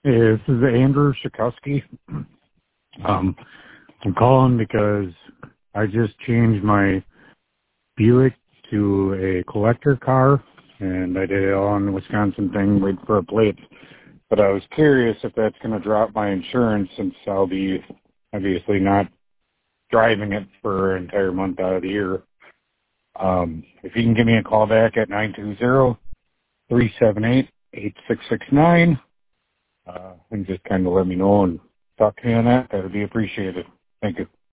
Hey, this is Andrew Shakowski. I'm calling because I just changed my Buick to a collector car, and I did it all on the Wisconsin thing, wait for a plate. But I was curious if that's going to drop my insurance since I'll be obviously not driving it for an entire month out of the year. If you can give me a call back at 920-378-8669, and just kind of let me know and talk to me on that would be appreciated. Thank you.